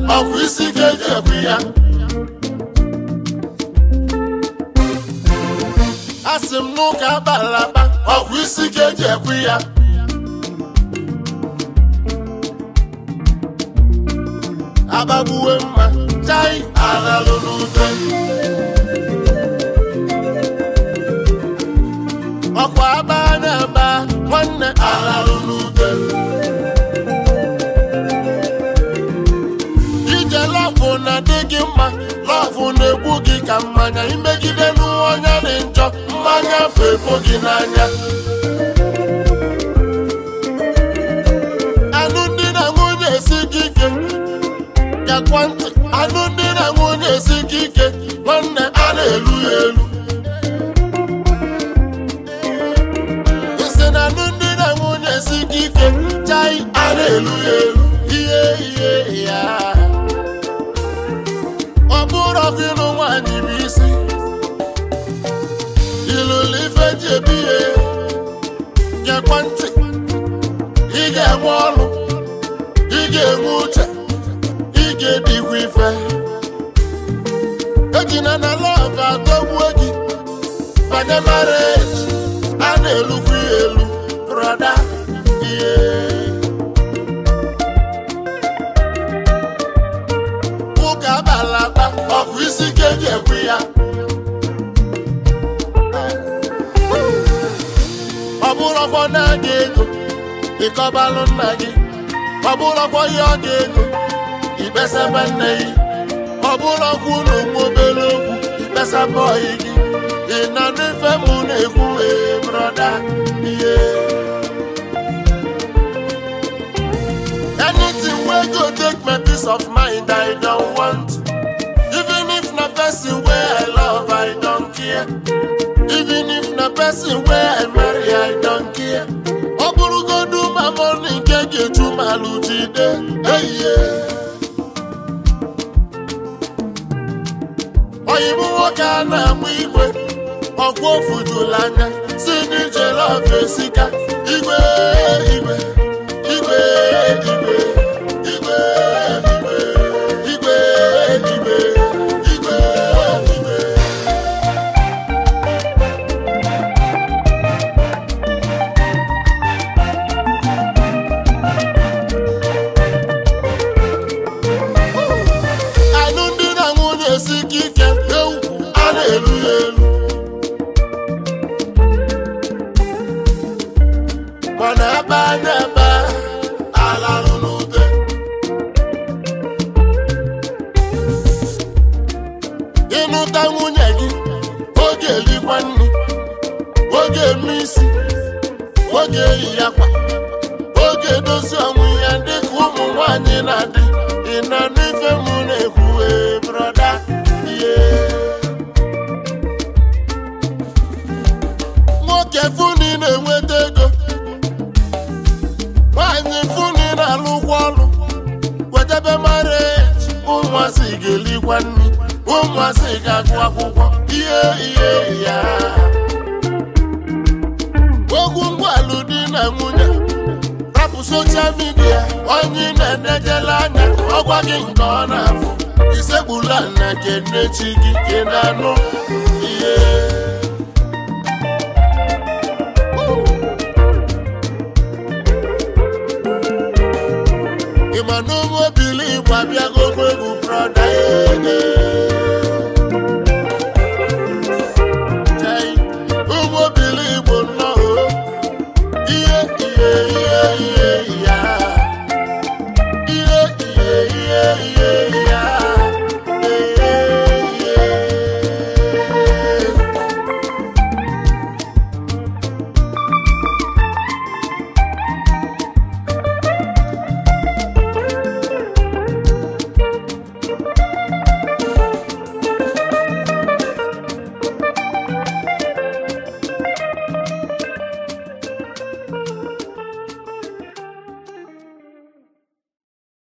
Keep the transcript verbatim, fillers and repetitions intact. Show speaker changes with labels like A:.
A: ọkụ isi ga-eji ekwu ya. Asị m n'ụka abalaba ọkụ isi ga-eji ekwu ya. Abagbuwe mma chai aghalụ n'ute. Ọkwa aba na-aba nwanne aghalụ n'ute. Ije lọfụ na-adị gị mma, lọfụ na-egbu gị ka mmanya. Imegide n'onye dị njọ, mmanya fefo gị n'anya. Alụmdi na nwunye esi gị ike, gakwa ntị. Alụmdi na nwunye esi gị ike, nwanne a na-elu ya elu. Isi na alụmdi na nwunye esi gị ike, chai a na-elu ya elu. Ihe ihe ya ọ bụrụ ọkụ ịlụ nwaanyị bụ isi. Ilụlụ ife ji ebi ihe, gekwa ntị. Ị ga-enwe ọrụ, ị ga-enwe uche, ị ga-edikwa ife. Ejina na lọv adọgbuo gị, banye marriage, a na-elukwa ya elu, brọda. Ihe ụka abalaba ọkụ isi ga-eji ekwu ya. Ọ bụrụkwa na gị ego ịkọbalụ nna gị, ọ bụrụkwa ihe ọ ga-ego ikpesaba nne gị, ọ bụrụkwa ụlọ nwa obere okwu ikpesaba ọyị gị. Ị na n'ife mụ na-ekwu ee brọda. Ihe anything wey go take my peace of mind I don't want. Even if na person wey I love I don't care. Even if na person wey I marry I don't care. Ọ bụrụgodu ma money nke ga-eju malụ jide. Eye oyibo nwoke a na-amụ igwe, ọkwa ofu jụrụ anya si n'ije lọv esika. Igwe igwe igwe igwe igwe igwe igwe igwe igwe igwe. Alụmdi na nwunye esi ike, ewu a na-elu ya elu. Mana aba na-aba alalụ n'ute. Ịnụta nwunye gị, oge elikwa nri, oge eme isi, oge eyi ya kwa, oge edozi ọnwụ ya dịka ụmụ nwanyị na-adị. Ị na n'ife mụ na-ekwu ee brọda. Ihe nwoke funi na-enweta ego, nwaanyị funi na-alụkwa ọrụ. Wetebe marriage, ụmụasị ga-elikwa nri, ụmụasị ga-agụ akwụkwọ. Ihe ihe ya ogwu ngwalụ di na nwunye, rapụ soshal midia. Onye na-enejela anya ọgwa gị nke ọ na-afụ, isegbula na kenechi gị ị na-anụ. Ihe ịma na ụmụ obili Igbo abịago egwu brọda.